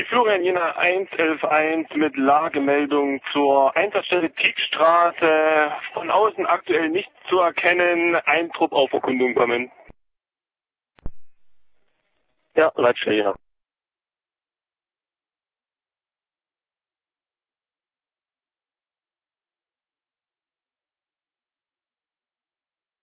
Die Florian Jena 111 mit Lagemeldung zur Einsatzstelle Tiegstraße. Von außen aktuell nicht zu erkennen. Ein Trupp auf Erkundung kommen. Ja, Leitstelle Jena.